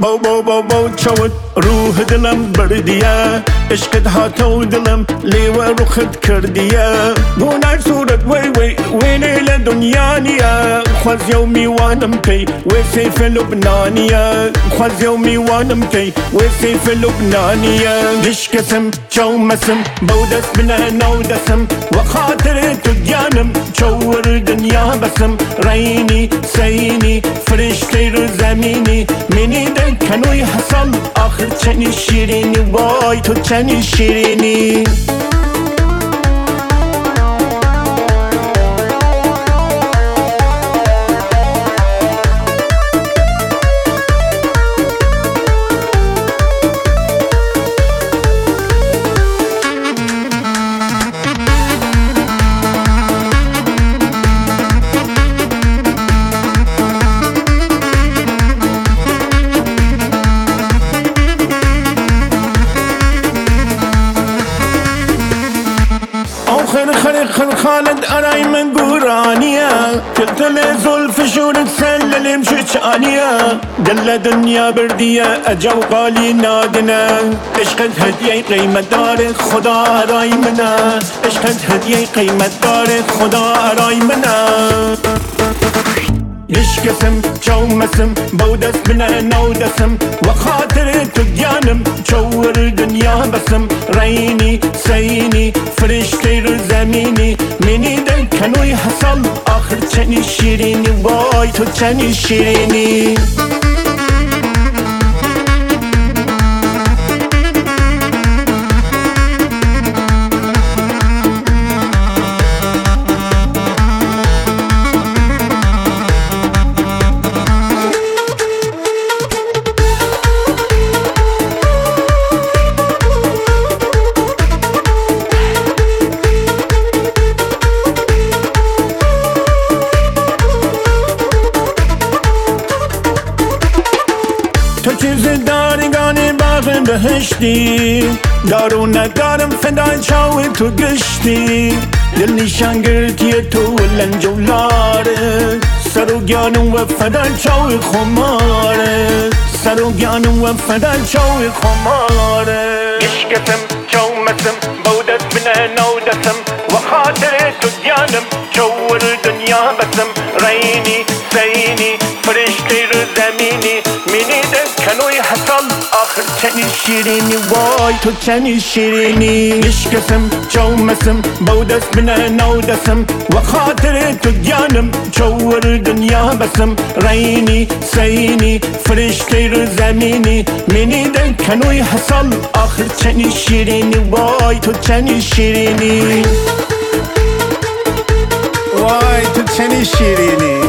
بو چود روح دلم بردیه عشقت هاتو دلم لیوه رخت کردیه گونای صورت وی وینه لدنیا نیه خواز یو میوانم کی وی سیف لبنانیه خواز یو میوانم کی وی سیف لبنانیه دشکسم چومسم بودست بنا نودسم و خاطر تو گیانم چور دنیا بسم رینی سینی فرشته رو زمینی منی کنوی حسن آخر چنی شیرینی وای تو چنی شیرینی خر خالد أراي من قرانية تلتل زلف شورك سلل مشجانية دل دنيا بردية أجو قالي نادنا عشقت هدية قيمة دار خدا أراي منا عشقت هدية قيمة دار خدا أراي منا دشکسم چومسم بودست بنا نودسم و خاطر تو گیانم چور دنیا بسم رینی سینی فرشته رو زمینی منی دل کنوی حسن آخر چنی شیرینی وای تو چنی شیرینی تو چیز داری گانی باغ بهشتی دارو ندارم فدای چاوی تو گشتی دل نیشان گرتی تو لنج و لاره سر و گیانم و فدای چاوی خماره سر و گیانم و فدای چاوی خماره دشکسم چومسم بودست بنا نودسم و خاطر تو گیانم چور دنیا بسم رینی سینی فرشته رو زمینی منی دل کنوی حسن آخر چنی شیرینی وای تو چنی شیرینی دشکسم چومسم بودست بنا نودسم و خاطر تو گیانم چور دنیا بسم رینی سینی فرشته رو زمینی منی دل کنوی حسن آخر چنی شیرینی وای تو چنی شیرینی وای تو چنی شیرینی